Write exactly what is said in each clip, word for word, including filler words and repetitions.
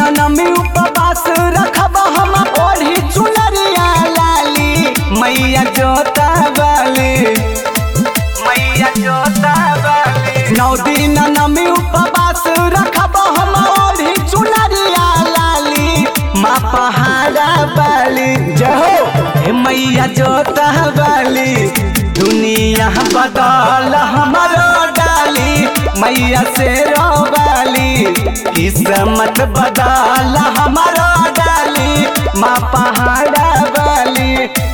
नमी उपवास रखब हम ओढ़ी चुनरिया लाली मैया जोता वाली मैया जोता वाली। नौ दिन नमी उपवास रखब हम ओढ़ी चुनरिया लाली माँ पहाड़ा वाली जहो मैया जोता वाली। दुनिया बदल हमारो डाली मैया से रोवाली किस्मत बदल हमारो डाली माँ पहाड़ा वाली।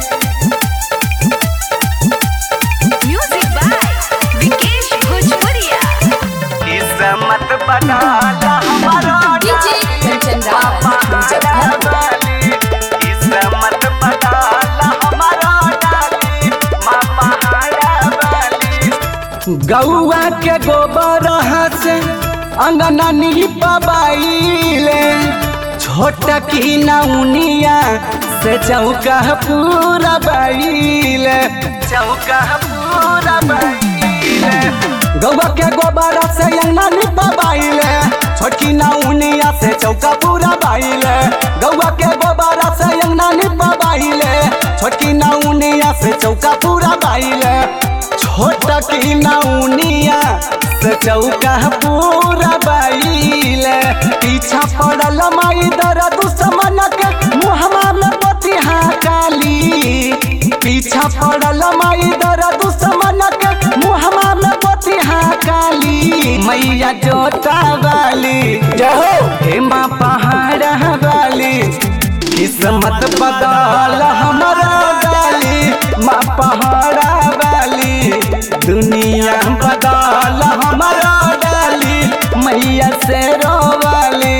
म्यूजिक बाय विकेश भोजपुरिया। किस्मत बदल हमारो डीजे कंचन रावत वाली किस्मत बदल हमारो डाली माँ पहाड़ा वाली। गौआ के गोबर से अंगना निपबाइले छोट की नौनिया से चौका पूरा बाइले चौका पूरा बाइले। गौआ के गोबर से अंगना निपबाइले छोटकी नौनिया से चौका पूरा बाइले। गौआ के गोबर से अंगना निपबाइले छोटकी नौनिया से चौका पूरा बाइले। छोटा की नौनिया से चौका पूरा बाइले। पीछा पड़ल माई दर दुश्मन के मुहमा में बतिहा काली। पीछा पड़ल माई दर दुश्मन के मुहमा में बतिहा काली मैया जोता वाली जहो हे माँ पहाड़ा वाली। किस्मत बदल हमारा डाली माँ पहाड़ा वाली। दुनिया बदल हमारा डाली मैया से रोवाली।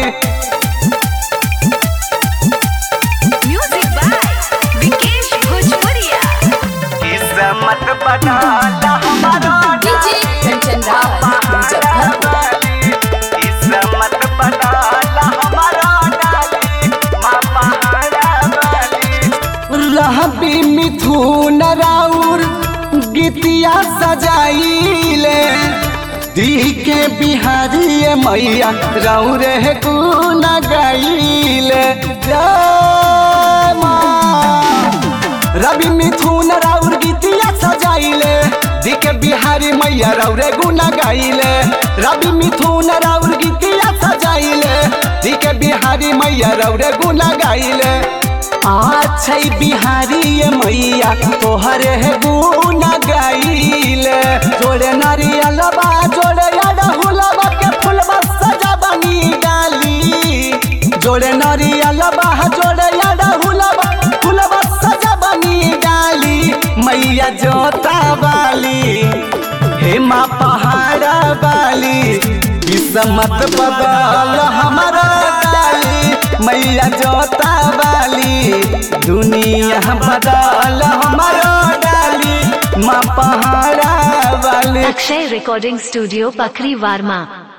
म्यूजिक बाय विकेश भोजपुरिया। किस्मत बदल हमारा डीजे कंचन रावत वाली किस्मत बदल हमारा डाली माँ पहाड़ा वाली। रहबी मिथुन राउर गीतिया सजाइले दी के बिहारी मैया रौरे गुन गाइले। जय माँ रवि मिथुन राउर गीतिया सजाइले दी के बिहारी मैया रौरे गुन गाइले। रवि मिथुन राउर गीतिया सजाइले दी के बिहारी मैया रौरे गुन गाइले। अच्छा बिहारी मैया तोहरे गुन गाइले। जोड़े नारियलबा जोड़े अड़हुलबा के फुलबा सजा बनी डाली। जोड़े नारियलबा जोड़े अड़हुलबा फुलबा सजा बनी डाली मैया जोता वाली हे माँ पहाड़ा वाली। किस्मत बदल हमारा डाली मैया जोता वाली। दुनिया बदल हमारा डाली माँ पहाड़ा वाली। अक्षय रिकॉर्डिंग स्टूडियो पखरी वारमा।